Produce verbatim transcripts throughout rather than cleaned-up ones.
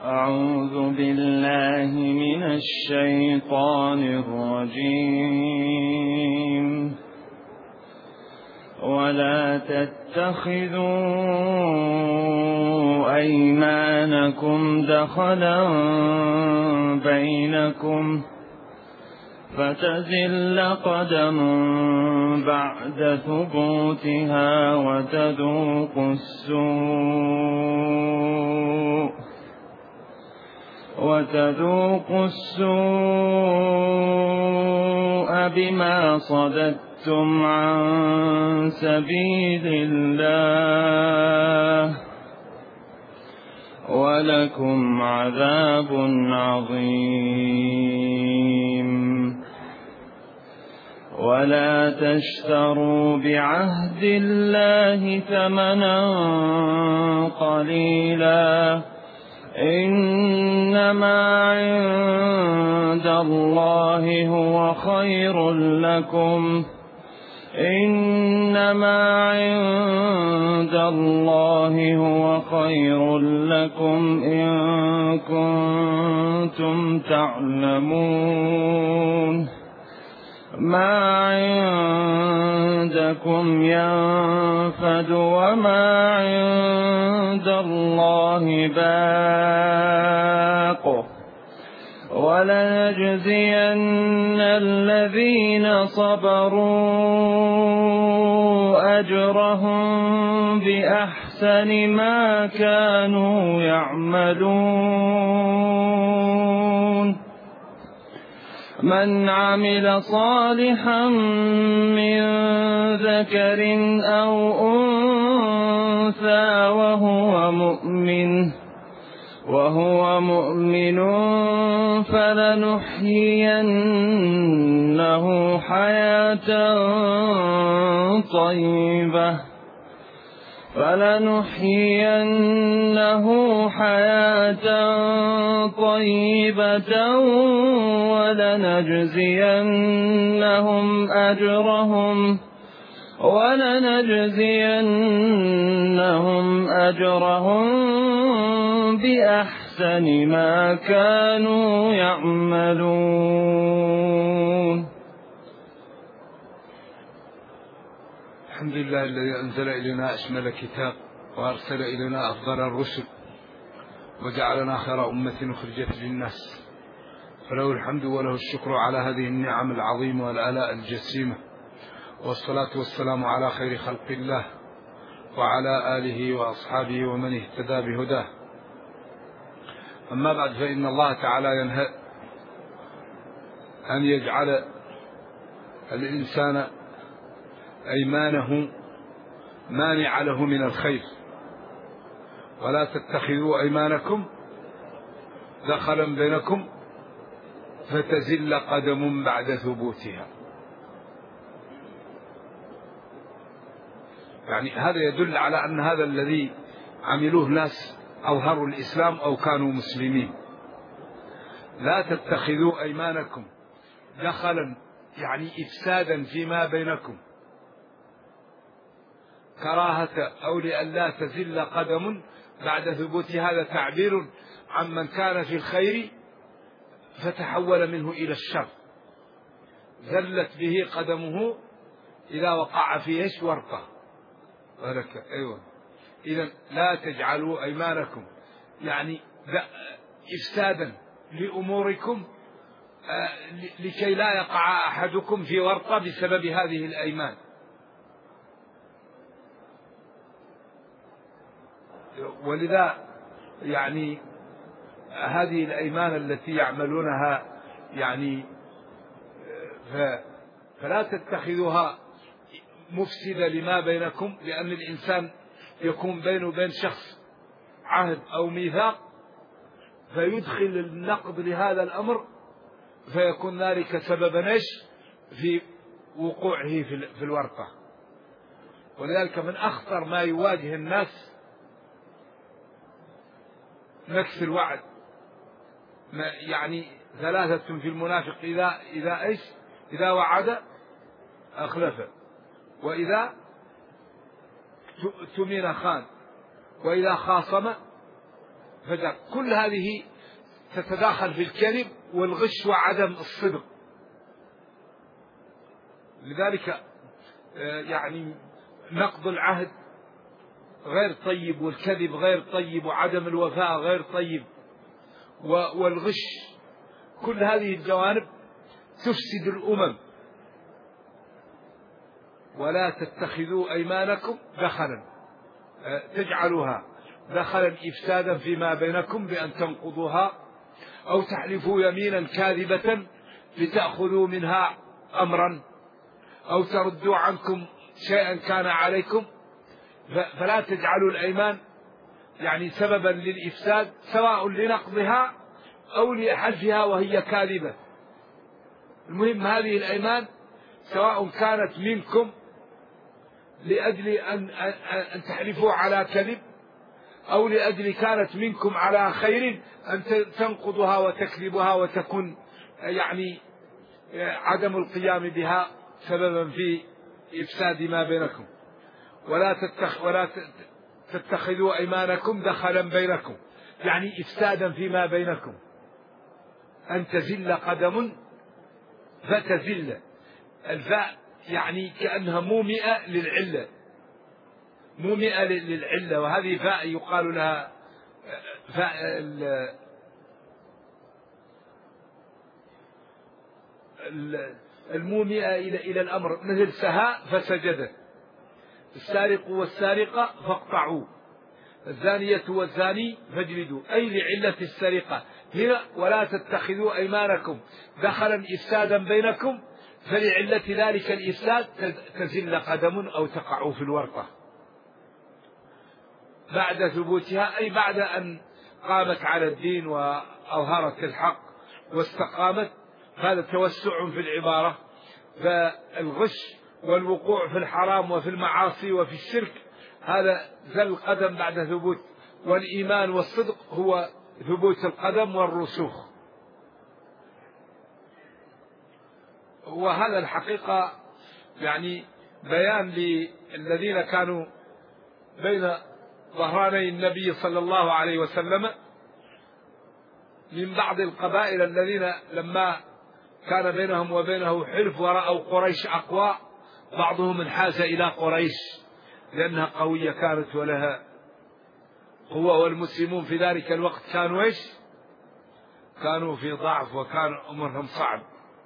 أعوذ بالله من الشيطان الرجيم. ولا تتخذوا أيمانكم دخلا بينكم فتزل قدم بعد ثبوتها وتذوقوا السوء وتذوقوا السوء بما صددتم عن سبيل الله ولكم عذاب عظيم. ولا تشتروا بعهد الله ثمنا قليلا إنما عند الله هو خير لكم إنما عند الله هو خير لكم إن كنتم تعلمون. ما عندكم ينفد وما عند الله باق ولنجزين الذين صبروا أجرهم بأحسن ما كانوا يعملون. من عمل صالحا من ذكر أو أنثى وهو مؤمن وهو مؤمن فلنحيينه حياة طيبة فلنحيينه حياة طيبة ولنجزينهم أجرهم ولنجزينهم أجرهم بأحسن ما كانوا يعملون. الحمد لله الذي أنزل إلينا أشمل كتاب وأرسل إلينا أفضل الرسل وجعلنا خير أمة أخرجت للناس، فله الحمد وله الشكر على هذه النعم العظيمة والآلاء الجسيمة، والصلاة والسلام على خير خلق الله وعلى آله وأصحابه ومن اهتدى بهداه. أما بعد، فإن الله تعالى ينهى أن يجعل الإنسان أيمانه مانع له من الخير. ولا تتخذوا أيمانكم دخلا بينكم فتزل قدم بعد ثبوتها. يعني هذا يدل على أن هذا الذي عملوه ناس أظهروا الإسلام أو كانوا مسلمين. لا تتخذوا أيمانكم دخلا، يعني إفسادا فيما بينكم، كراهة أو لئلا تزل قدم بعد ثبوت. هذا تعبير عمن كان في الخير فتحول منه إلى الشر، زلت به قدمه إذا وقع في إيش ورطة. ولك أيوة. إذن لا تجعلوا أيمانكم يعني إفسادا لأموركم لكي لا يقع أحدكم في ورطة بسبب هذه الأيمان. ولذا يعني هذه الأيمان التي يعملونها يعني فلا تتخذوها مفسدة لما بينكم، لأن الإنسان يكون بينه وبين شخص عهد أو ميثاق فيدخل النقض لهذا الأمر فيكون ذلك سببا ايش في وقوعه في الورطة. ولذلك من أخطر ما يواجه الناس نكث الوعد. يعني ثلاثة في المنافق إذا إذا إيش إذا وعد أخلف، وإذا تؤتمن خان، وإذا خاصم كل هذه تتداخل في الكذب والغش وعدم الصدق. لذلك يعني نقض العهد غير طيب، والكذب غير طيب، وعدم الوفاء غير طيب، والغش، كل هذه الجوانب تفسد الأمم. ولا تتخذوا أيمانكم دخلا، تجعلوها دخلا إفسادا فيما بينكم بأن تنقضوها أو تحلفوا يمينا كاذبة لتأخذوا منها أمرا أو تردوا عنكم شيئا كان عليكم. فلا تجعلوا الأيمان يعني سببا للإفساد، سواء لنقضها أو لحلفها وهي كاذبة. المهم هذه الأيمان سواء كانت منكم لأجل أن, أن تحلفوا على كذب، أو لأجل كانت منكم على خير أن تنقضها وتكذبها وتكون يعني عدم القيام بها سببا في إفساد ما بينكم. ولا تتخ ولا تتخذوا أيمانكم دخلا بينكم، يعني إفسادا فيما بينكم. أن تزل قدم فتزل، الفاء يعني كأنها مومئة للعلة، مومئة للعلة، وهذه فاء يقال لها فاء المومئة إلى إلى الأمر، مثل سهاء فسجدت، السارق والسارقة فاقطعوا، الزانية والزاني فاجلدوا، أي لعلة السرقة. هنا ولا تتخذوا أيمانكم دخلا إفسادا بينكم، فلعلة ذلك الإفساد تزل قدم أو تقع في الورطة بعد ثبوتها، أي بعد أن قامت على الدين وأظهرت الحق واستقامت. هذا توسع في العبارة. فالغش والوقوع في الحرام وفي المعاصي وفي الشرك هذا زل القدم بعد ثبوت، والإيمان والصدق هو ثبوت القدم والرسوخ. وهذا الحقيقة يعني بيان للذين كانوا بين ظهراني النبي صلى الله عليه وسلم من بعض القبائل الذين لما كان بينهم وبينه حلف ورأوا قريش أقوى، بعضهم انحاز إلى قريش لأنها قوية كانت ولها قوة، والمسلمون في ذلك الوقت كانوا إيش؟ كانوا في ضعف وكان أمرهم صعب.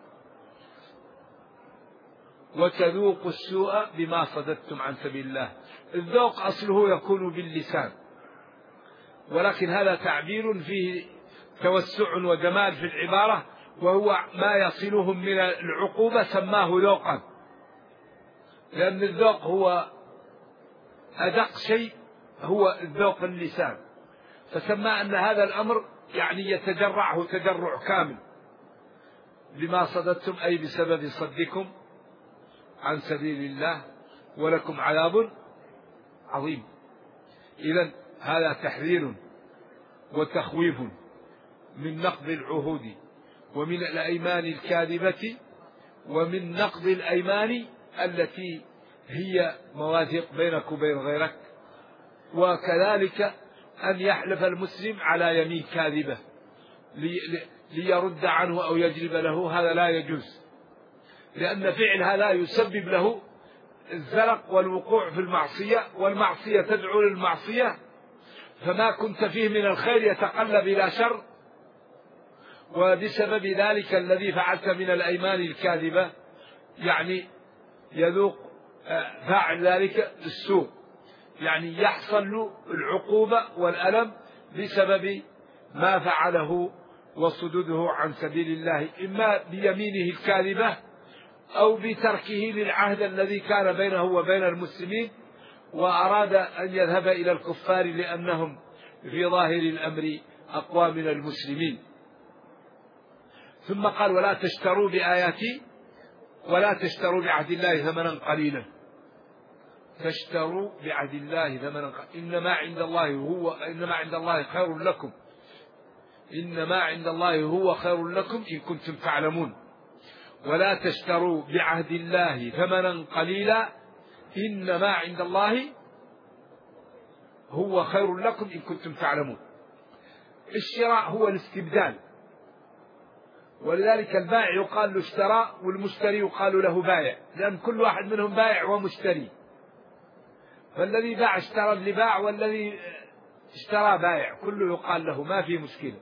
وتذوقوا السوء بما صددتم عن سبيل الله. الذوق أصله يكون باللسان، ولكن هذا تعبير فيه توسع وجمال في العبارة، وهو ما يصلهم من العقوبة سماه ذوقا، لأن الذوق هو أدق شيء، هو الذوق اللسان، فسمى أن هذا الأمر يعني يتجرعه تجرع كامل بما صددتم، أي بسبب صدكم عن سبيل الله، ولكم عذاب عظيم. إذن هذا تحذير وتخويف من نقض العهود ومن الأيمان الكاذبة ومن نقض الأيمان التي هي مواثيق بينك وبين غيرك، وكذلك أن يحلف المسلم على يمين كاذبة ليرد عنه أو يجلب له، هذا لا يجوز، لأن فعل هذا يسبب له الزلق والوقوع في المعصية، والمعصية تدعو للمعصية، فما كنت فيه من الخير يتقلب إلى شر، وبسبب ذلك الذي فعلت من الأيمان الكاذبة يعني يذوق فاعل ذلك السوء، يعني يحصل له العقوبة والألم بسبب ما فعله وصدوده عن سبيل الله، إما بيمينه الكاذبة أو بتركه للعهد الذي كان بينه وبين المسلمين، وأراد أن يذهب إلى الكفار لأنهم في ظاهر الأمر أقوى من المسلمين. ثم قال ولا تشتروا بآياتي ولا تشتروا بعهد الله ثمنا قليلا. تشتروا بعهد الله ثمنا قليلا، إنما عند الله هو إنما عند الله خير لكم، إنما عند الله هو خير لكم إن كنتم تعلمون. ولا تشتروا بعهد الله ثمنا قليلا، إنما عند الله هو خير لكم إن كنتم تعلمون. الشراء هو الاستبدال، ولذلك البائع يقال له اشترى والمشتري يقال له بايع، لأن كل واحد منهم بايع ومشتري، فالذي باع اشترى اللي باع، والذي اشترى بايع، كله يقال له، ما في مشكلة.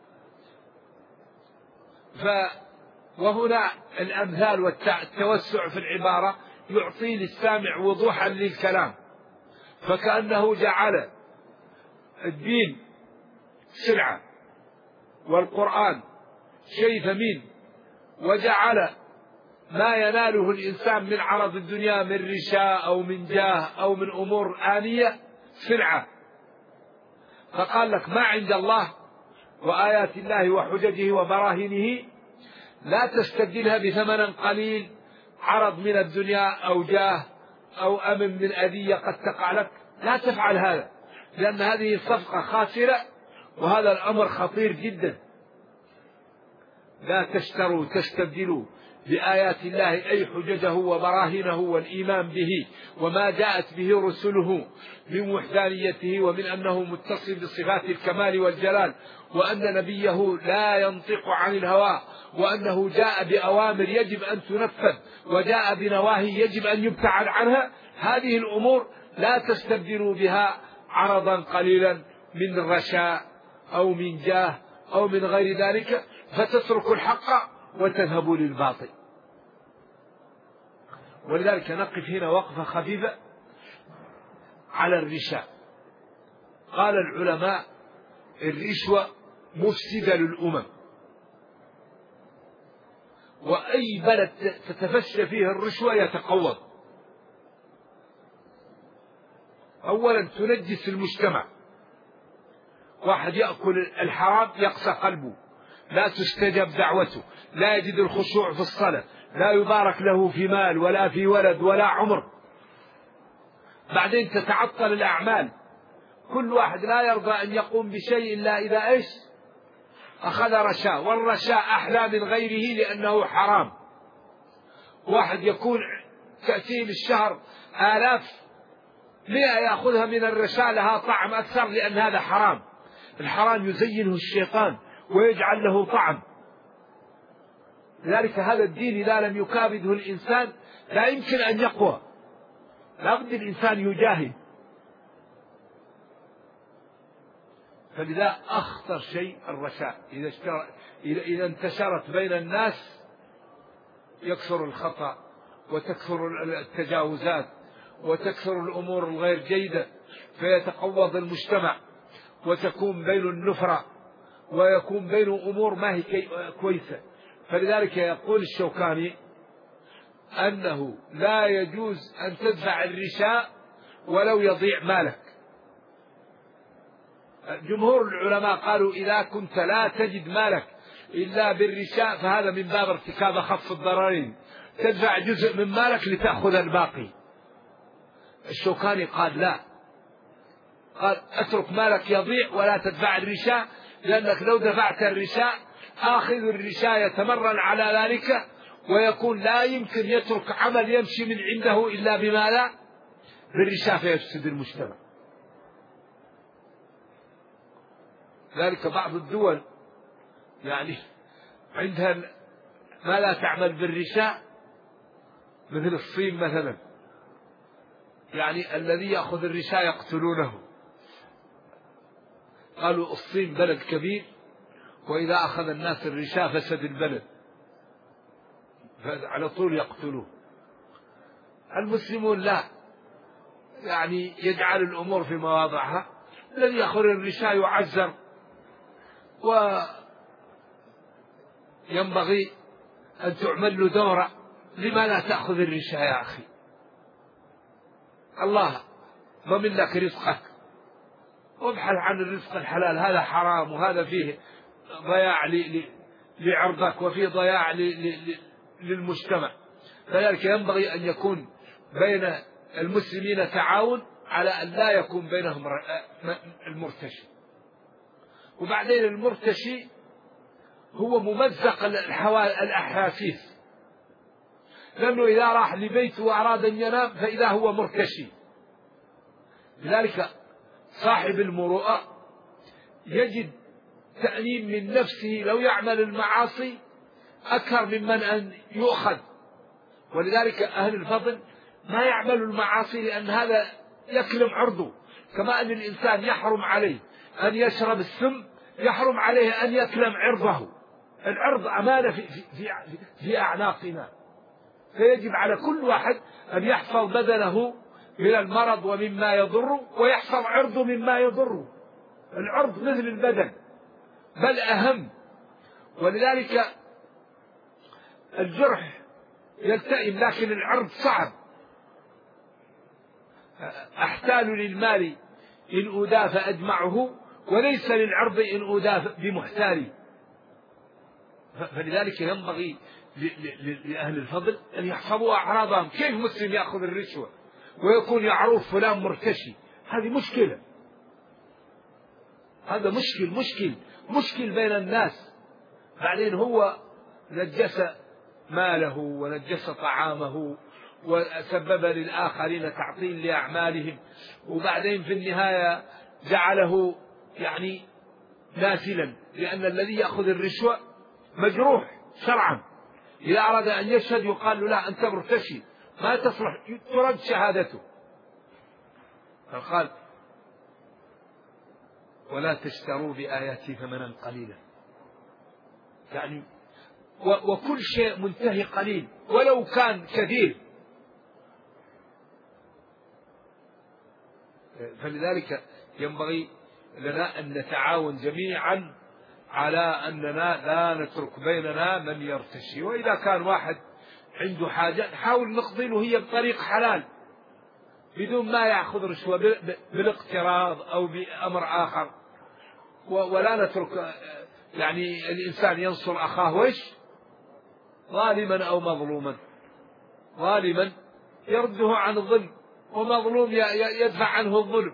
ف وهنا الأمثال والتوسع في العبارة يعطي للسامع وضوحا للكلام، فكأنه جعل الدين سلعة والقرآن شيء ثمين، وجعل ما يناله الإنسان من عرض الدنيا من رشاء أو من جاه أو من أمور آنية سلعة، فقال لك ما عند الله وآيات الله وحججه وبراهينه لا تستبدلها بثمن قليل، عرض من الدنيا أو جاه أو أمن من أذية قد تقع لك، لا تفعل هذا، لأن هذه صفقة خاسرة، وهذا الأمر خطير جدا. لا تشتروا تستبدلوا بآيات الله أي حججه وبراهينه والإيمان به وما جاءت به رسله من وحدانيته، ومن أنه متصل بصفات الكمال والجلال، وأن نبيه لا ينطق عن الهوى، وأنه جاء بأوامر يجب أن تنفذ وجاء بنواهي يجب أن يبتعد عنها. هذه الأمور لا تستبدلوا بها عرضا قليلا من رشاء أو من جاه أو من غير ذلك، فتتركوا الحق وتذهبوا للباطل. ولذلك نقف هنا وقفة خفيفة على الرشاء. قال العلماء الرشوة مفسدة للأمم، وأي بلد تتفشى فيه الرشوة يتقوض. أولا تنجس المجتمع، واحد يأكل الحرام يقسى قلبه، لا تستجب دعوته، لا يجد الخشوع في الصلاة، لا يبارك له في مال ولا في ولد ولا عمر. بعدين تتعطل الأعمال، كل واحد لا يرضى أن يقوم بشيء إلا إذا إيش أخذ رشاء، والرشاء أحلى من غيره لأنه حرام. واحد يكون تأتيه بالشهر آلاف مئة يأخذها من الرشاء لها طعم أكثر، لأن هذا حرام. الحرام يزينه الشيطان ويجعل له طعم. لذلك هذا الدين إذا لم يكابده الإنسان لا يمكن أن يقوى، لا بد الإنسان يجاهد. فلذا أخطر شيء الرشاء، إذا, اشتر... إذا انتشرت بين الناس يكثر الخطأ وتكثر التجاوزات وتكثر الأمور الغير جيدة، فيتقوض المجتمع وتكون بين النفرة ويكون بين أمور ما هي كويسة. فلذلك يقول الشوكاني أنه لا يجوز أن تدفع الرشاء ولو يضيع مالك. جمهور العلماء قالوا إذا كنت لا تجد مالك إلا بالرشاء فهذا من باب ارتكاب أخف الضررين، تدفع جزء من مالك لتأخذ الباقي. الشوكاني قال لا، قال اترك مالك يضيع ولا تدفع الرشاء، لأنك لو دفعت الرشاء آخذ الرشاء يتمرن على ذلك ويكون لا يمكن يترك عمل يمشي من عنده إلا بما لا بالرشاء، فيفسد المجتمع. ذلك بعض الدول يعني عندها ما لا تعمل بالرشاء، مثل الصين مثلا، يعني الذي يأخذ الرشاء يقتلونه. قالوا الصين بلد كبير، وإذا أخذ الناس الرشاء فسد البلد، فعلى طول يقتلوه. المسلمون لا، يعني يجعل الأمور في مواضعها، الذي يأخذ الرشاء يعزر، وينبغي أن تعمل له دورة. لما لا تأخذ الرشاء يا أخي؟ الله ضمن لك رزقك، وابحث عن الرزق الحلال، هذا حرام وهذا فيه ضياع لعرضك وفيه ضياع للمجتمع. فذلك ينبغي أن يكون بين المسلمين تعاون على أن لا يكون بينهم المرتشي. وبعدين المرتشي هو ممزق الأحاسيس، لأنه إذا راح لبيته وأراد أن ينام فإذا هو مرتشي. لذلك صاحب المروءة يجد تأنيب من نفسه لو يعمل المعاصي أكثر ممن أن يؤخذ. ولذلك أهل الفضل ما يعملوا المعاصي لأن هذا يكلم عرضه، كما أن الإنسان يحرم عليه أن يشرب السم، يحرم عليه أن يكلم عرضه. العرض أمانة في, في, في, في أعناقنا، فيجب على كل واحد أن يحفظ بدنه من المرض ومما يضره، ويحفظ عرضه مما يضره. العرض مثل البدن بل أهم. ولذلك الجرح يلتئم لكن العرض صعب. أحتال للمال إن أداف أدمعه، وليس للعرض إن أداف بمحتال. فلذلك ينبغي لأهل الفضل أن يحفظوا أعراضهم. كيف مسلم يأخذ الرشوة ويكون يعروف فلان مرتشي؟ هذه مشكلة، هذا مشكل مشكل مشكل بين الناس. بعدين هو نجس ماله ونجس طعامه وسبب للآخرين تعطيل لأعمالهم، وبعدين في النهاية جعله يعني ناسلا، لأن الذي يأخذ الرشوة مجروح شرعا. إذا أراد أن يشهد يقال له لا أنت مرتشي ما تصلح، ترد شهادته. فقال ولا تشتروا بآياتي ثمنا قليلا، يعني وكل شيء منتهي قليل ولو كان كثير. فلذلك ينبغي لنا أن نتعاون جميعا على أننا لا نترك بيننا من يرتشي. وإذا كان واحد عنده حاجة نحاول نقضي له هي بطريق حلال بدون ما يأخذ رشوة بالاقتراض أو بأمر آخر. ولا نترك يعني الإنسان ينصر أخاه ويش ظالما أو مظلوما، ظالما يرده عن الظلم ومظلوم يدفع عنه الظلم.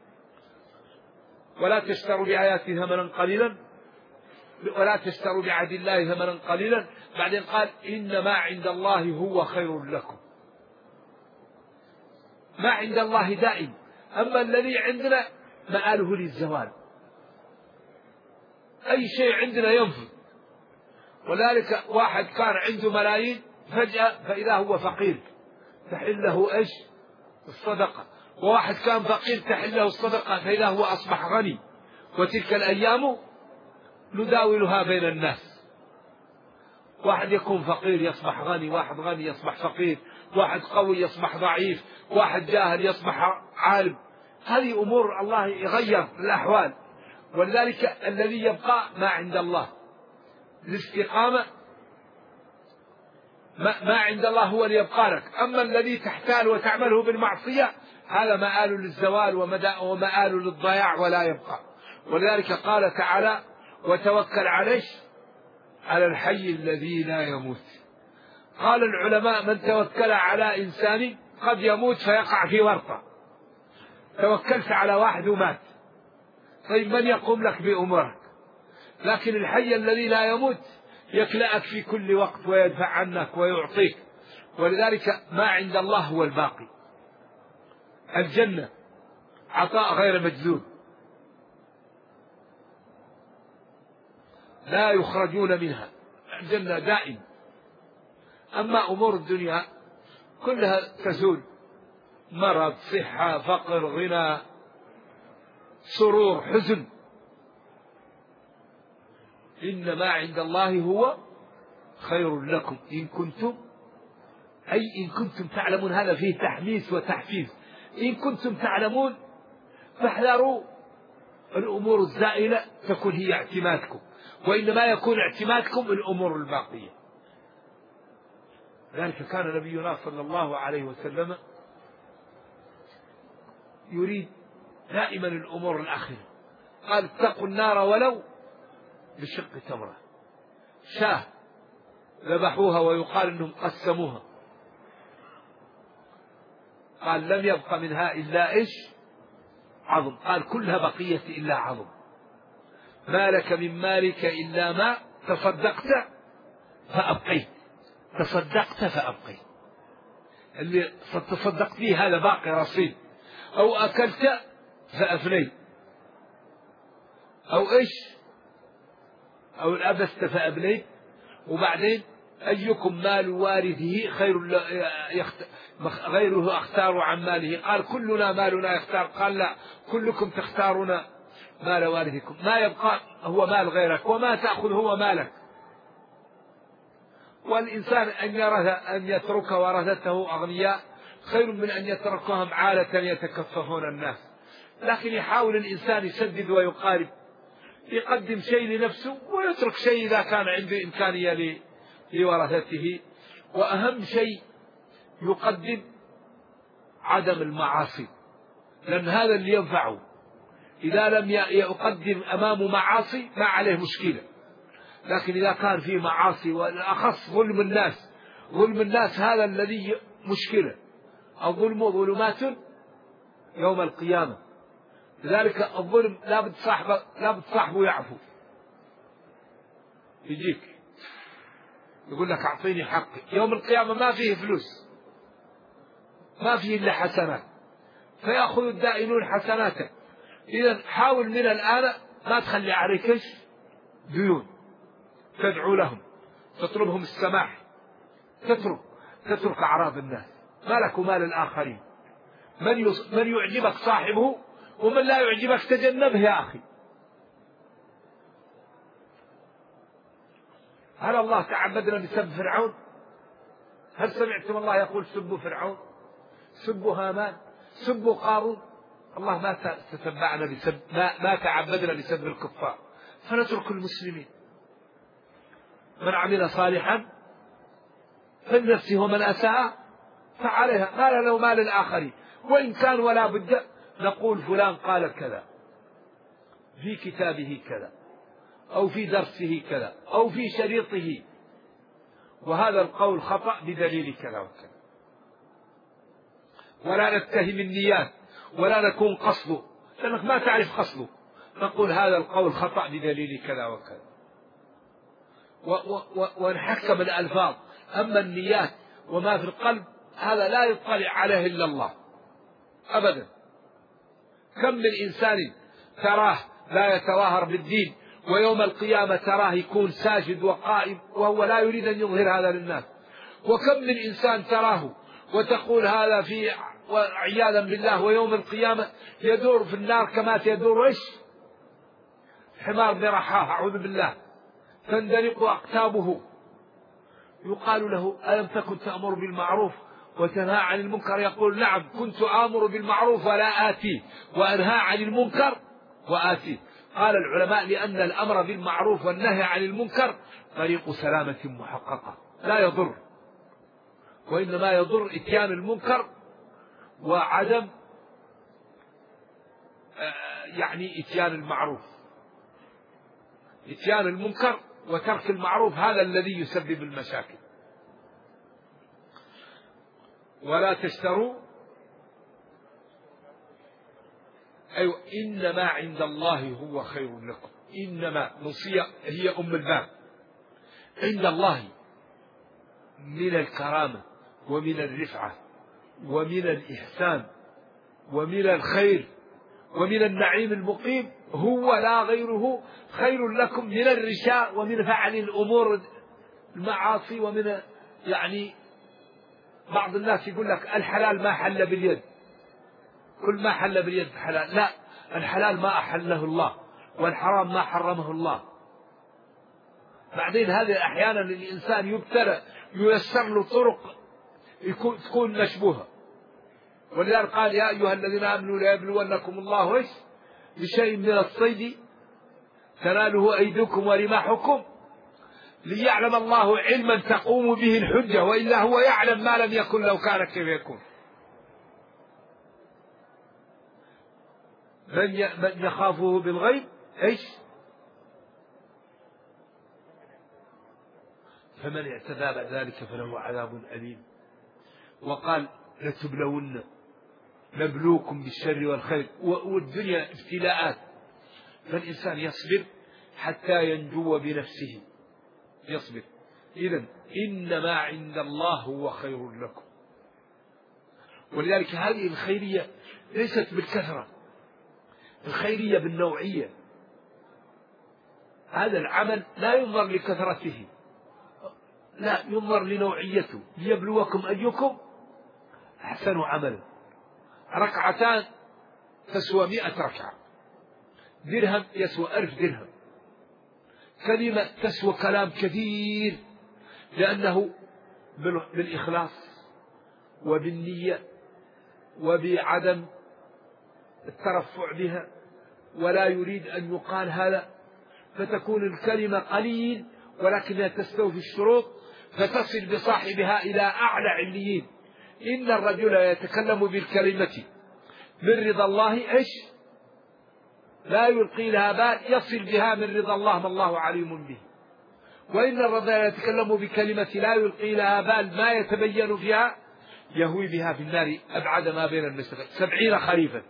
ولا تشتروا بآياتي ثمنا قليلا، ولا تشتروا بعهد الله ثمنا قليلا. بعدين قال إن ما عند الله هو خير لكم. ما عند الله دائم، أما الذي عندنا مآله للزوال. أي شيء عندنا ينفذ. ولذلك واحد كان عنده ملايين فجأة فإذا هو فقير تحل له إيش الصدقة، وواحد كان فقير تحل له الصدقة فإذا هو أصبح غني. وتلك الأيام نداولها بين الناس، واحد يكون فقير يصبح غني، واحد غني يصبح فقير، واحد قوي يصبح ضعيف، واحد جاهل يصبح عالم. هذه أمور الله يغير الأحوال. ولذلك الذي يبقى ما عند الله الاستقامة، ما عند الله هو اللي يبقى لك. أما الذي تحتال وتعمله بالمعصية هذا مآل للزوال ومآل للضياع ولا يبقى. ولذلك قال تعالى وتوكل عليه على الحي الذي لا يموت. قال العلماء من توكل على إنسان قد يموت فيقع في ورطة. توكلت على واحد ومات، طيب من يقوم لك بأمورك؟ لكن الحي الذي لا يموت يكلأك في كل وقت ويدفع عنك ويعطيك. ولذلك ما عند الله هو الباقي. الجنة عطاء غير مجذوب، لا يخرجون منها، الجنة دائم. أما أمور الدنيا كلها تزول، مرض، صحة، فقر، غنى، سرور، حزن. إن ما عند الله هو خير لكم إن كنتم، أي إن كنتم تعلمون. هذا فيه تحميس وتحفيز. إن كنتم تعلمون فاحذروا الأمور الزائلة تكون هي اعتمادكم، وإنما يكون اعتمادكم الأمور الباقية. ذلك كان نبينا صلى الله عليه وسلم يريد دائما الأمور الآخرة. قال اتقوا النار ولو بشق تمرة. شاه ذبحوها ويقال أنهم قسموها، قال لم يبق منها إلا إيش عظم. قال كلها بقية إلا عظم. ما لك من مالك إلا ما تصدقت فأبقيت. تصدقت فأبقيت، اللي تصدقت به هذا باقي رصيد. أو أكلت فأفنيت، أو إيش أو الأبست فأبليت. وبعدين أيكم مال وارثه خير يخت... غيره أختار عن ماله. قال كلنا مالنا يختار. قال لا، كلكم تختارون مال وارثكم. ما يبقى هو مال غيرك، وما تأخذ هو مالك. والإنسان أن يرث أن يترك ورثته أغنياء خير من أن يتركهم عالة يتكففون الناس. لكن يحاول الإنسان يسدد ويقارب، يقدم شيء لنفسه ويترك شيء إذا كان عنده إمكانية لورثته. وأهم شيء يقدم عدم المعاصي، لأن هذا اللي ينفعه. إذا لم يقدم أمامه معاصي ما عليه مشكلة، لكن إذا كان فيه معاصي، والأخص ظلم الناس، ظلم الناس هذا الذي مشكلة. الظلم ظلمات يوم القيامة. لذلك الظلم لا بد صاحبه لا بد صاحبه يعفو. يجيك يقول لك أعطيني حقي، يوم القيامة ما فيه فلوس، ما فيه إلا حسنات، فيأخذ الدائنون حسناتك. إذا حاول من الآن ما تخلي عليك ديون، تدعو لهم، تطلبهم السماح، تترك تترك أعراض الناس. مالك ومال الآخرين. من من يعجبك صاحبه، ومن لا يعجبك تجنبه يا أخي. هل الله تعبدنا بسب فرعون؟ هل سمعتم الله يقول سبوا فرعون، سبوا هامان، سبوا قارون؟ الله ما تتبعنا بسب، ما, ما تعبدنا بسب الكفار. فنترك المسلمين. من عمل صالحا فلنفسه ومن أساء فعليها. ما لنا وما للآخرين. وإن كان ولا بد نقول فلان قال كذا في كتابه كذا، أو في درسه كذا، أو في شريطه، وهذا القول خطأ بدليل كذا وكذا. ولا نتهم النيات، ولا نكون قصده، لأنك ما تعرف قصده. نقول هذا القول خطأ بدليل كذا وكذا، ونحكم الألفاظ. أما النيات وما في القلب هذا لا يطلع عليه إلا الله أبدا. كم من إنسان تراه لا يتظاهر بالدين، ويوم القيامة تراه يكون ساجد وقائم وهو لا يريد أن يظهر هذا للناس. وكم من إنسان تراه وتقول هذا في عياذا بالله، ويوم القيامة يدور في النار كما يدور إيش حمار برحاه، أعوذ بالله، تندلق أقتابه. يقال له ألم تكن تأمر بالمعروف وتنهى عن المنكر؟ يقول نعم، كنت آمر بالمعروف ولا آتيه، وأنهى عن المنكر وآتيه. قال العلماء لأن الأمر بالمعروف والنهي عن المنكر طريق سلامة محققة، لا يضر، وإنما يضر إتيان المنكر وعدم يعني إتيان المعروف. إتيان المنكر وترك المعروف هذا الذي يسبب المشاكل. ولا تشتروا، أيوة، إنما عند الله هو خير لكم. إنما نصية هي أم الباب. عند الله من الكرامة ومن الرفعة ومن الإحسان ومن الخير ومن النعيم المقيم، هو لا غيره خير لكم من الرشاء ومن فعل الأمور المعاصي. ومن يعني بعض الناس يقول لك الحلال ما حل باليد، كل ما حل باليد حلال. لا، الحلال ما أحله الله، والحرام ما حرمه الله. بعدين هذه أحيانا الإنسان يبتلى ييسر له طرق يكون تكون مشبوهة. ولذلك قال يا أيها الذين آمنوا لا يبلونكم الله إيش بشيء من الصيد تناله أيديكم ورماحكم ليعلم الله علما تقوم به الحجة، وإلا هو يعلم ما لم يكن لو كان كيف يكون. من يخافه بالغيب إيش فمن اعتدى بعد ذلك فله عذاب أليم. وقال لتبلون نبلوكم بالشر والخير، والدنيا ابتلاءات، فالإنسان يصبر حتى ينجو بنفسه، يصبر. إذن إنما عند الله هو خير لكم. ولذلك هذه الخيرية ليست بالكثرة، الخيرية بالنوعية. هذا العمل لا ينظر لكثرته، لا ينظر لنوعيته، ليبلوكم أيكم أحسن عملا. ركعتان تسوى مئة ركعة، درهم يسوى ألف درهم، كلمة تسوى كلام كثير، لأنه بالإخلاص وبالنية وبعدم الترفع بها، ولا يريد أن يقال هذا، فتكون الكلمة قليل ولكنها تستوفي الشروط، فتصل بصاحبها إلى أعلى عليين. إن الرجل يتكلم بالكلمة من رضا الله إيش لا يلقي لها بال، يصل بها من رضا الله ما الله عليم به. وإن الرجل يتكلم بكلمة لا يلقي لها بال ما يتبين فيها، يهوي بها في النار أبعد ما بين المشرق سبعين خريفا.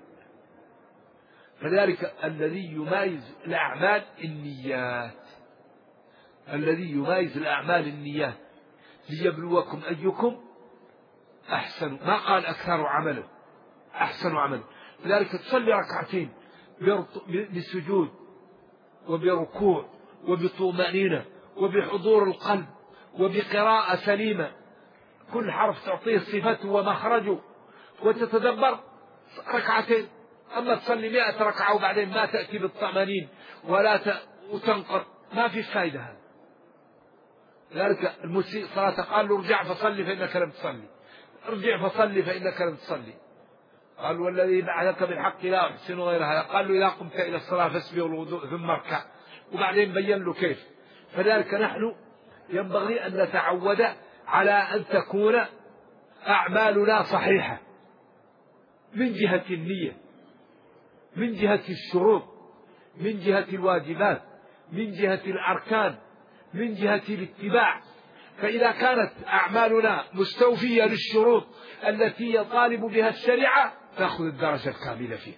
فذلك الذي يميز الأعمال النيات، الذي يميز الأعمال النيات، ليبلوكم أيكم أحسن، ما قال أكثر عمله، أحسن عمله. لذلك تصلي ركعتين بسجود وبركوع وبطمأنينة وبحضور القلب وبقراءة سليمة، كل حرف تعطيه صفته ومخرجه، وتتدبر ركعتين. أما تصلي مئة ركعة وبعدين ما تأتي بالطمأنين ولا ت... وتنقر، ما في فائدة هذا. لذلك المسيء صلاة قال له ارجع فصلي فإنك لم تصلي، ارجع فصلي فإنك لم تصلي. قال والذي بعثك بالحق لا أحسن غير هذا. قال له إذا قمت إلى الصلاة فاسبغ الوضوء ثم اركع، وبعدين بين له كيف. فذلك نحن ينبغي أن نتعود على أن تكون أعمالنا صحيحة من جهة النية، من جهة الشروط، من جهة الواجبات، من جهة الأركان، من جهة الاتباع. فإذا كانت أعمالنا مستوفية للشروط التي يطالب بها الشريعة تأخذ الدرجة الكاملة فيها.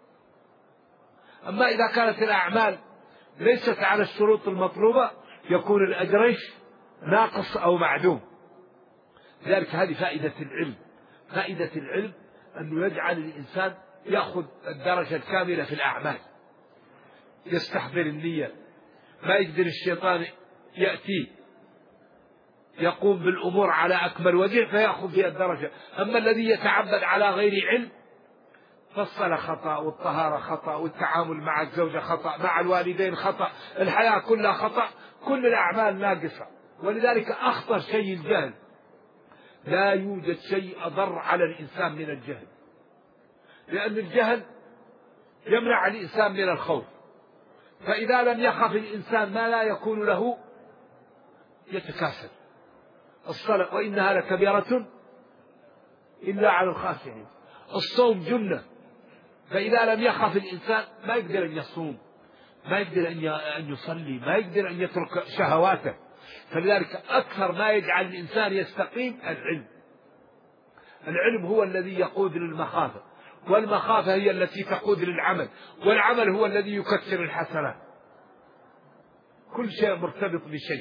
أما إذا كانت الأعمال ليست على الشروط المطلوبة يكون الأجر ناقص أو معدوم. لذلك هذه فائدة العلم، فائدة العلم أنه يجعل الإنسان يأخذ الدرجة الكاملة في الأعمال، يستحضر النية، ما يقدر الشيطان يأتي يقوم بالأمور على أكمل وجه فيأخذ بها الدرجة. أما الذي يتعبد على غير علم فالصلاة خطأ، والطهارة خطأ، والتعامل مع الزوجة خطأ، مع الوالدين خطأ، الحياة كلها خطأ، كل الأعمال ناقصة. ولذلك أخطر شيء الجهل، لا يوجد شيء أضر على الإنسان من الجهل، لأن الجهل يمنع الإنسان من الخوف، فإذا لم يخف الإنسان ما لا يكون له يتكاسل. الصلاة وإنها لكبيرة إلا على الخاشعين. الصوم جنة، فإذا لم يخف الإنسان ما يقدر أن يصوم، ما يقدر أن يصلي، ما يقدر أن يترك شهواته. فلذلك أكثر ما يجعل الإنسان يستقيم العلم. العلم هو الذي يقود للمخافة، والمخافة هي التي تقود للعمل، والعمل هو الذي يكثر الحسنات. كل شيء مرتبط بشيء.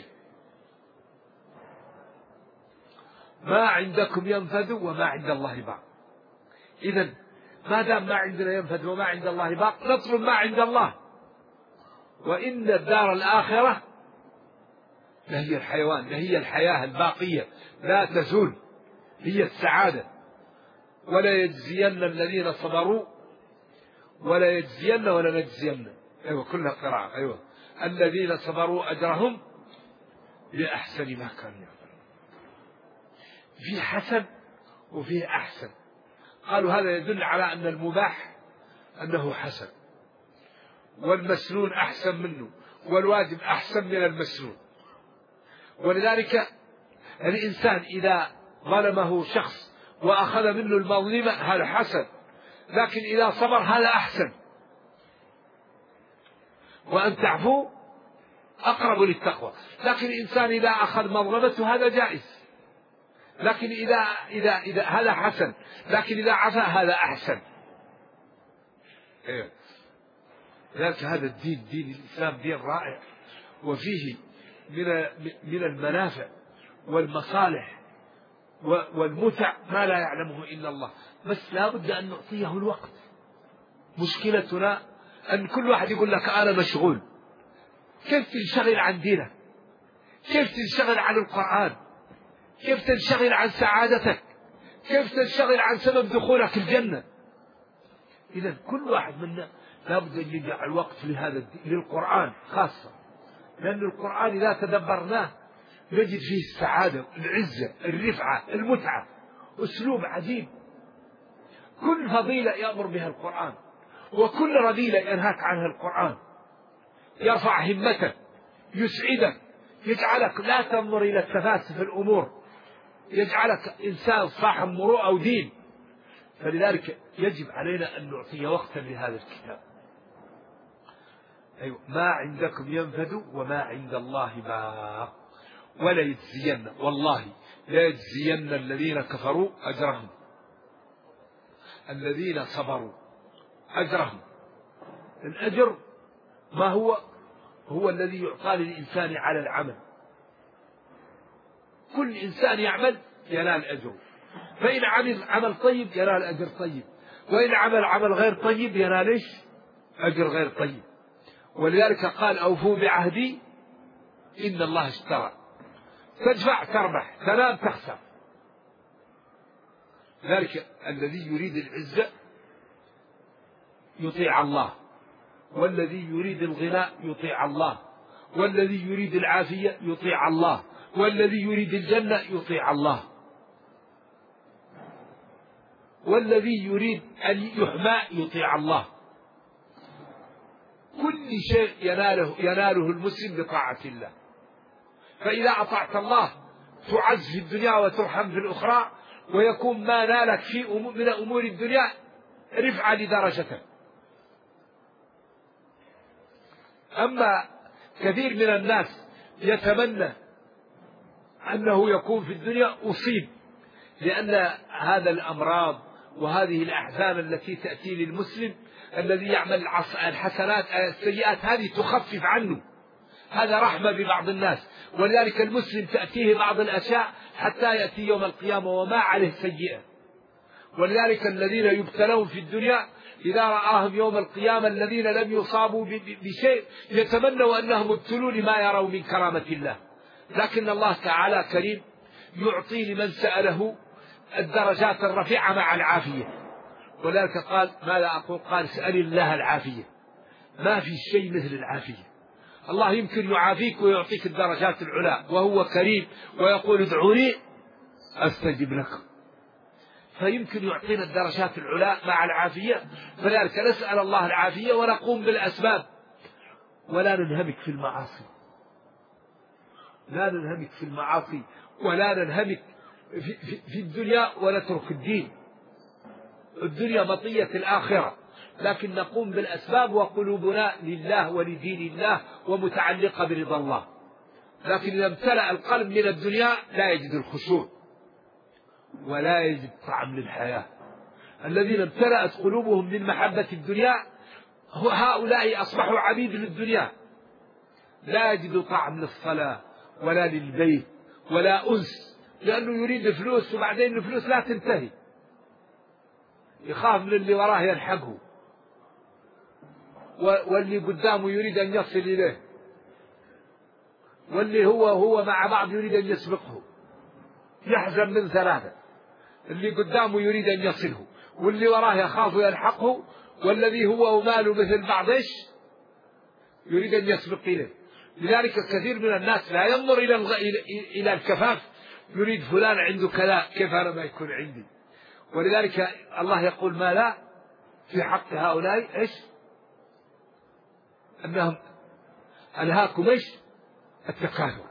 ما عندكم ينفد وما عند الله باق. إذن ما دام ما عندنا ينفد وما عند الله باق نطلب ما عند الله. وإن الدار الآخرة لهي الحيوان، لهي الحياة الباقية لا تزول، هي السعادة. ولا يجزين الذين صبروا ولا يجزين ولا نجزين، أيوة كلها قراءة، أيوة الذين صبروا أجرهم بأحسن ما كانوا يعملون. في حسن وفيه أحسن. قالوا هذا يدل على أن المباح أنه حسن، والمسنون أحسن منه، والواجب أحسن من المسنون. ولذلك الإنسان إذا ظلمه شخص وأخذ منه المظلمة هذا حسن، لكن إذا صبر هذا أحسن. وأن تعفو أقرب للتقوى. لكن الإنسان إذا أخذ مظلمته هذا جائز، لكن إذا إذا إذا هذا حسن، لكن إذا عفا هذا أحسن. إيه. لذلك هذا الدين، دين الإسلام دين رائع، وفيه من من المنافع والمصالح والمتع ما لا يعلمه إلا الله، بس لا بد أن نعطيه الوقت. مشكلتنا أن كل واحد يقول لك أنا مشغول، كيف تنشغل عن دينك؟ كيف تنشغل عن القرآن؟ كيف تنشغل عن سعادتك؟ كيف تنشغل عن سبب دخولك الجنة؟ إذا كل واحد منا لابد أن يجعل وقت لهذا للقرآن خاصة، لأن القرآن إذا تدبرناه نجد فيه السعادة، العزة، الرفعة، المتعة، أسلوب عجيب. كل فضيلة يأمر بها القرآن، وكل رذيلة ينهاك عنها القرآن. يرفع همتك، يسعدك، يجعلك لا تنظر إلى التفاسف الأمور، يجعلك إنسان صاحب مروءة ودين. فلذلك يجب علينا أن نعطي وقتا لهذا الكتاب. أيوة، ما عندكم ينفد وما عند الله باق ولا يجزين، والله لا يجزين الذين كفروا أجرهم، الذين صبروا أجرهم. الأجر ما هو؟ هو الذي يعطى للإنسان على العمل. كل إنسان يعمل ينال أجره، فإن عمل عمل طيب ينال أجر طيب، وإن عمل عمل غير طيب ينال إيش؟ أجر غير طيب. ولذلك قال أوفوا بعهدي إن الله اشترى. تدفع تربح، تنام تخسر. ذلك الذي يريد العزة يطيع الله، والذي يريد الغنى يطيع الله، والذي يريد العافية يطيع الله، والذي يريد الجنة يطيع الله، والذي يريد أن يحمى يطيع الله. كل شيء يناله, يناله المسلم بطاعة الله. فإذا أطعت الله تعز في الدنيا وترحم في الأخرى، ويكون ما نالك في من أمور الدنيا رفعة لدرجتك. أما كثير من الناس يتمنى أنه يكون في الدنيا أصيب، لأن هذا الأمراض وهذه الأحزان التي تأتي للمسلم الذي يعمل الحسنات السيئات هذه تخفف عنه، هذا رحمة ببعض الناس. ولذلك المسلم تأتيه بعض الأشياء حتى يأتي يوم القيامة وما عليه سيئة. ولذلك الذين يبتلون في الدنيا إذا رآهم يوم القيامة الذين لم يصابوا بشيء يتمنوا أنهم ابتلوا لما يروا من كرامة الله. لكن الله تعالى كريم يعطي لمن سأله الدرجات الرفيعة مع العافية. ولذلك قال ماذا أقول؟ قال اسأل الله العافية. ما في شيء مثل العافية. الله يمكن يعافيك ويعطيك الدرجات العلى، وهو كريم ويقول ادعوني أستجب لكم. فيمكن يعطينا الدرجات العلى مع العافية. فلذلك نسأل الله العافية ونقوم بالأسباب، ولا ننهمك في المعاصي، لا ننهمك في المعاصي ولا ننهمك في, في, في الدنيا ونترك الدين. الدنيا مطية الآخرة، لكن نقوم بالأسباب وقلوبنا لله ولدين الله ومتعلقة برضا الله. لكن إذا امتلأ القلب من الدنيا لا يجد الخشوع ولا يجد طعم للحياة. الذين امتلأت قلوبهم من محبة الدنيا هؤلاء أصبحوا عبيد للدنيا، لا يجد طعم للصلاة ولا للبيت ولا أنس، لأنه يريد فلوس وبعدين الفلوس لا تنتهي، يخاف من اللي وراه يلحقه، واللي قدامه يريد أن يصل إليه، واللي هو هو مع بعض يريد أن يسبقه، يحزن من ثلاثة: اللي قدامه يريد أن يصله، واللي وراه يخاف يلحقه، والذي هو وماله مثل بعض إيش يريد أن يسبق إليه. لذلك كثير من الناس لا ينظر إلى إلى الكفاف، يريد فلان عنده كذا كيف أنا ما يكون عندي. ولذلك الله يقول ما لا في حق هؤلاء إيش أنهم ألهاكم إيش التكاثر.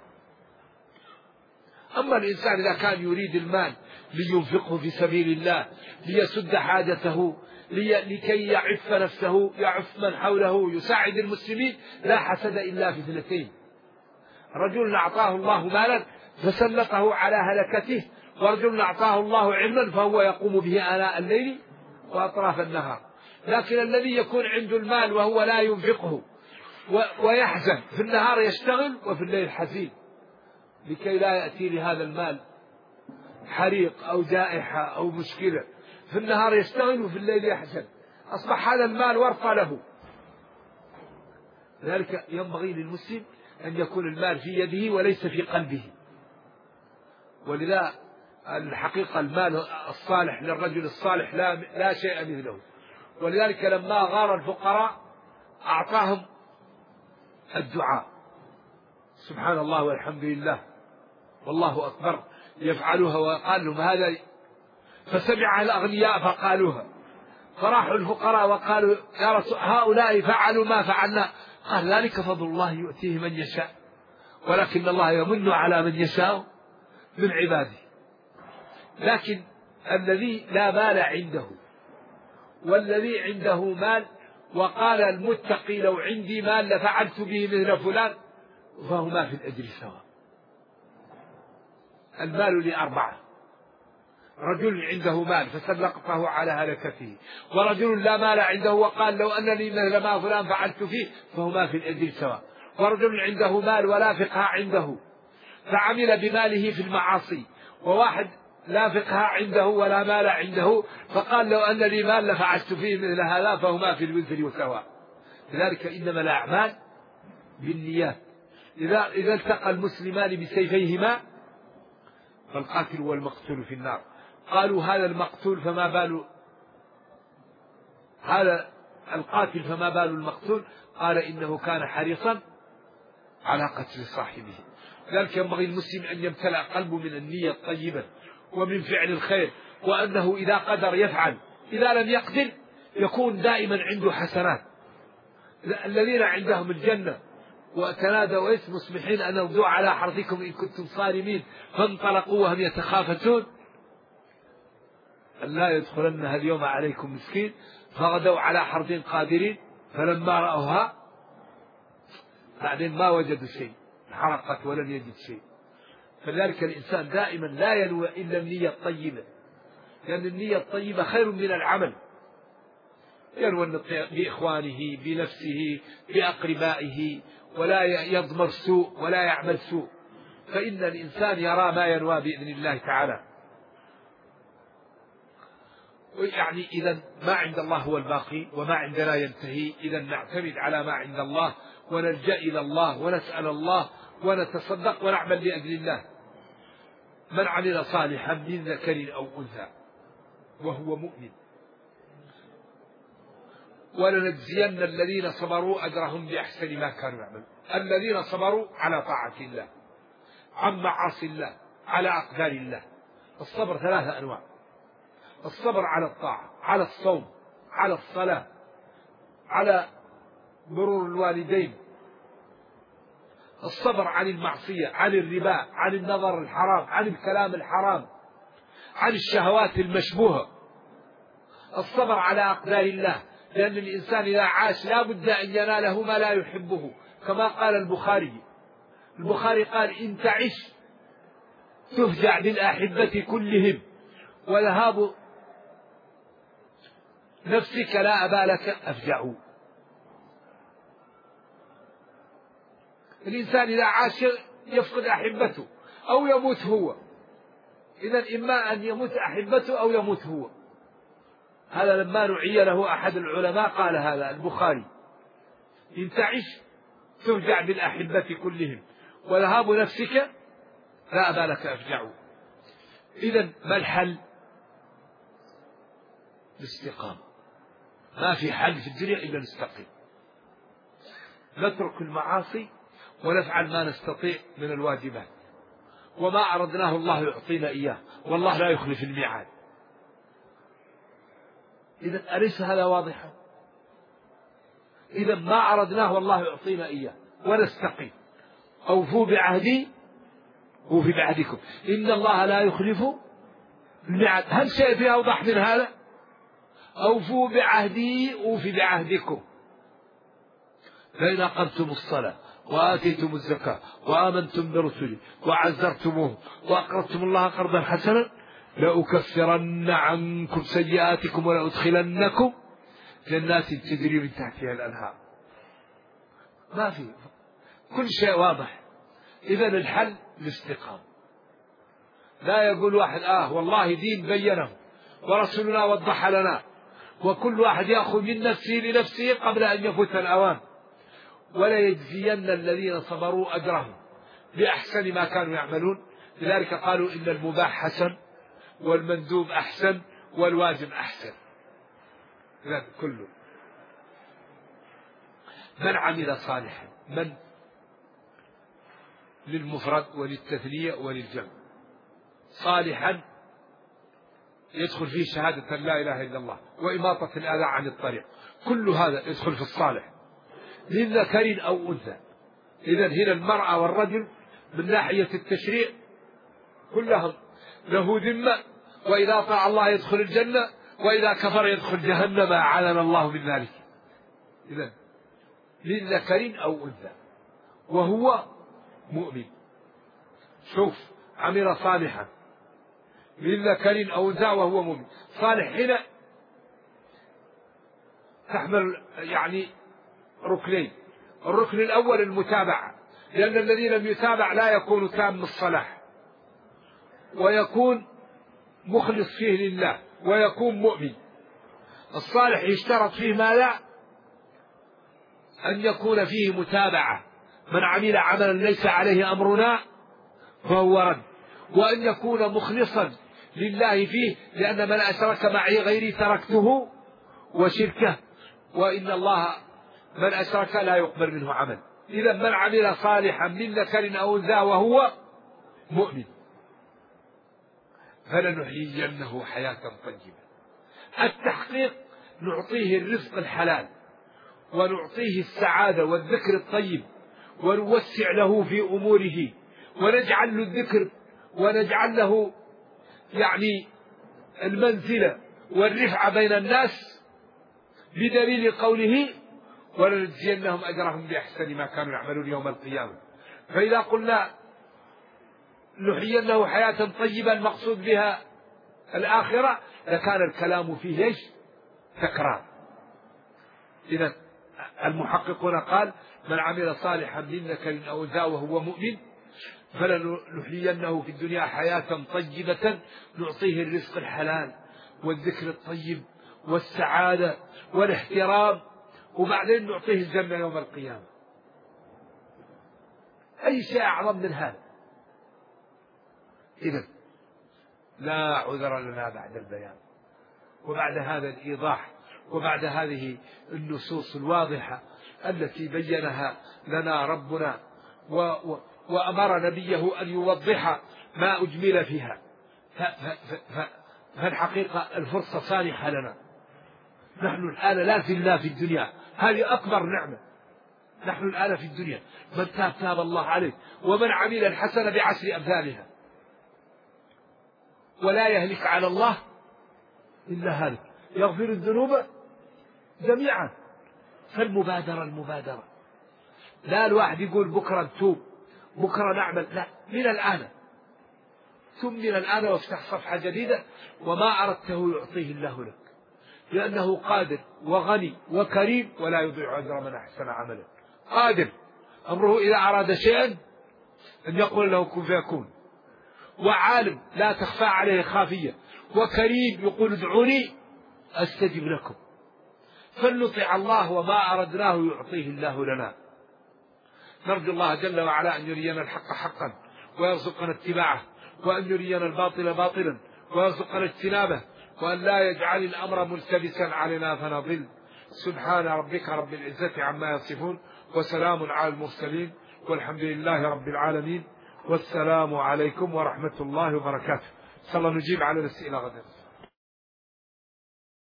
أما الإنسان إذا كان يريد المال لينفقه في سبيل الله ليسد حاجته لكي يعف نفسه يعف من حوله يساعد المسلمين، لا حسد إلا في اثنتين: رجل أعطاه الله مالا فسلطه على هلكته، ورجل أعطاه الله علما فهو يقوم به آناء الليل وأطراف النهار. لكن الذي يكون عنده المال وهو لا ينفقه ويحزن، في النهار يشتغل وفي الليل حزين لكي لا يأتي لهذا المال حريق أو جائحة أو مشكلة، في النهار يشتغل وفي الليل يحزن، أصبح هذا المال ورطة له. لذلك ينبغي للمسلم أن يكون المال في يده وليس في قلبه. ولذا الحقيقة المال الصالح للرجل الصالح لا, لا شيء مثله. ولذلك لما غار الفقراء أعطاهم الدعاء سبحان الله والحمد لله والله أكبر يفعلوها، وقال لهم هذا، فسمع الأغنياء فقالوها، فراحوا الفقراء وقالوا يا رسول هؤلاء فعلوا ما فعلنا، قال ذلك فضل الله يؤتيه من يشاء ولكن الله يمن على من يشاء من عباده. لكن الذي لا مال عنده والذي عنده مال وقال المتقي لو عندي مال لفعلت به مثل فلان، فهما في الأجر سواء. المال لأربعة: رجل عنده مال فسلقته على هلكته، ورجل لا مال عنده وقال لو أن لي مثل ما فلان فعلت فيه، فهما في الأجر سواء. ورجل عنده مال ولا فقه عنده فعمل بماله في المعاصي، وواحد لا فقه عنده ولا مال عنده فقال لو أن لي مال لفعلت فيه مثل هذا، فهما في الوزر سواء. لذلك إنما الأعمال بالنيات. إذا إذا التقى المسلمان بسيفيهما فالقاتل والمقتول في النار. قالوا هذا المقتول فما بال هذا القاتل فما بال المقتول؟ قال إنه كان حريصا على قتل صاحبه. لذلك ينبغي المسلم أن يمتلأ قلبه من النية الطيبة ومن فعل الخير، وأنه إذا قدر يفعل، إذا لم يقدر يكون دائما عنده حسنات. الذين عندهم الجنة وتنادوا اسم مصبحين أن اغدوا على حرثكم إن كنتم صارمين فانطلقوا وهم يتخافتون أن لا يدخلنها اليوم عليكم مسكين فغدوا على حرث قادرين فلما رأوها بعدين ما وجدوا شيء، حرقت ولم يجد شيء. فلذلك الإنسان دائما لا ينوي إلا النية الطيبة، لأن النية الطيبة خير من العمل. ينوي بإخوانه بنفسه بأقربائه ولا يضمر سوء ولا يعمل سوء، فإن الإنسان يرى ما ينوى بإذن الله تعالى. يعني إذا ما عند الله هو الباقي وما عندنا ينتهي. إذا نعتمد على ما عند الله ونلجأ إلى الله ونسأل الله ونتصدق ونعمل لأجل الله. من عمل صالحا من ذكر أو أنثى وهو مؤمن ولنجزين الذين صبروا أجرهم بأحسن ما كانوا يعملون. الذين صبروا على طاعة الله عن معاصي الله على أقدار الله. الصبر ثلاثة أنواع: الصبر على الطاعة، على الصوم، على الصلاة، على برور الوالدين. الصبر عن المعصية، عن الربا، عن النظر الحرام، عن الكلام الحرام، عن الشهوات المشبوهة. الصبر على أقدار الله، لأن الإنسان إذا عاش لا بد أن يناله ما لا يحبه، كما قال البخاري. البخاري قال إن تعش تفجع بالأحبة كلهم وذهاب نفسك لا أبا لك أفجع. الإنسان إذا عاش يفقد أحبته أو يموت هو. إذن إما أن يموت أحبته أو يموت هو. هذا لما نعي له أحد العلماء قال هذا البخاري: إن تعش تفجع بالأحبة كلهم وذهاب نفسك لا أبا لك أفجع. إذن ما الحل؟ الاستقامة. ما في حل في الدنيا إلا نستقيم، نترك المعاصي ونفعل ما نستطيع من الواجبات، وما أردناه الله يعطينا إياه، والله لا يخلف الميعاد. إذا أليس هذا واضحا؟ إذا ما أردناه والله يعطينا إياه ونستقيم. أوفوا بعهدي أوفي بعهدكم إن الله لا يخلف الميعاد. هل شيء فيه أوضح من هذا؟ أوفوا بعهدي أوفي بعهدكم. فإن أقمتم الصلاة وآتيتم الزكاة وآمنتم برسلي وعزرتموه وأقرضتم الله قرضا حسنا لأكفرن عنكم سيئاتكم ولأدخلنكم جنات تجري من تحتها الأنهار. ما في، كل شيء واضح. إذن الحل الاستقامة. لا يقول واحد آه والله دين بينه ورسولنا وضح لنا، وكل واحد يأخذ من نفسه لنفسه قبل أن يفوت الأوان، وليجزين الذين صبروا أجرهم بأحسن ما كانوا يعملون. لذلك قالوا إن المباح حسن والمندوب أحسن والواجب أحسن. إذن كله من عمل صالحا، من للمفرد وللتثنية وللجمع. صالحا يدخل فيه شهادة لا إله إلا الله وإماطة الأذى عن الطريق، كل هذا يدخل في الصالح للذكر أو أنثى. إذن هنا المرأة والرجل من ناحية التشريع كلهم له ذمة، وإذا طاع الله يدخل الجنة، وإذا كفر يدخل جهنم أعاذنا الله من ذلك. إذن للذكر أو أنثى وهو مؤمن. شوف، عمل صالحا للذكر أو أنثى وهو مؤمن. صالح هنا تحمل يعني ركنين. الركن الأول المتابعة، لأن الذي لم يتابع لا يكون تام الصلاح، ويكون مخلص فيه لله، ويكون مؤمن. الصالح يشترط فيه ماذا؟ أن يكون فيه متابعة، من عمل عملا ليس عليه أمرنا فهو رد، وأن يكون مخلصا لله فيه، لأن من أشرك معي غيري تركته وشركه، وإن الله من أشرك لا يقبل منه عمل. إذا من عمل صالحا من ذكر أو أنثى وهو مؤمن فلنحيينه حياة طيبة. التحقيق نعطيه الرزق الحلال، ونعطيه السعادة والذكر الطيب، ونوسع له في أموره، ونجعل له الذكر، ونجعل له يعني المنزلة والرفعة بين الناس بدليل قوله ولنجزينهم أجرهم بأحسن ما كانوا يعملون يوم القيامة. فإذا قلنا نحيينه حياة طيبة المقصود بها الآخرة لكان الكلام فيه ايش؟ تكرار. إذن المحققون قال من عمل صالحا من ذكر أو أنثى وهو مؤمن فلنحيينه في الدنيا حياة طيبة نعطيه الرزق الحلال والذكر الطيب والسعادة والاحترام، وبعدين نعطيه الجنة يوم القيامة. أي شيء أعظم من هذا؟ إذن لا عذر لنا بعد البيان، وبعد هذا الإيضاح، وبعد هذه النصوص الواضحة التي بينها لنا ربنا و و وأمر نبيه أن يوضح ما أجمل فيها. فالحقيقة الفرصة سانحة لنا. نحن الآن لا زلنا في الدنيا، هذه أكبر نعمة. نحن الآن في الدنيا، من تاب تاب الله عليه، ومن عمل الحسنة بعشر أمثالها، ولا يهلك على الله إلا هالك، يغفر الذنوب جميعا. فالمبادرة المبادرة، لا الواحد يقول بكرة نتوب، بكرة نعمل، لا، من الآن. ثم من الآن وافتح صفحة جديدة، وما أردته يعطيه الله لك، لأنه قادر وغني وكريم ولا يضيع أجر من أحسن عملا. قادر، أمره إذا أراد شيئا أن يقول له كن فيكون، وعالم لا تخفى عليه خافية، وكريم يقول ادعوني أستجب لكم. فلنطع الله وما أردناه يعطيه الله لنا. نرجو الله جل وعلا أن يرينا الحق حقا ويرزقنا اتباعه، وأن يرينا الباطل باطلا ويرزقنا اجتنابه، وأن لا يجعل الأمر ملتبسا علينا فنضل. سبحان ربك رب العزة عما يصفون، وسلام على المرسلين، والحمد لله رب العالمين، والسلام عليكم ورحمة الله وبركاته. إن شاء الله نجيب على الأسئلة غدا.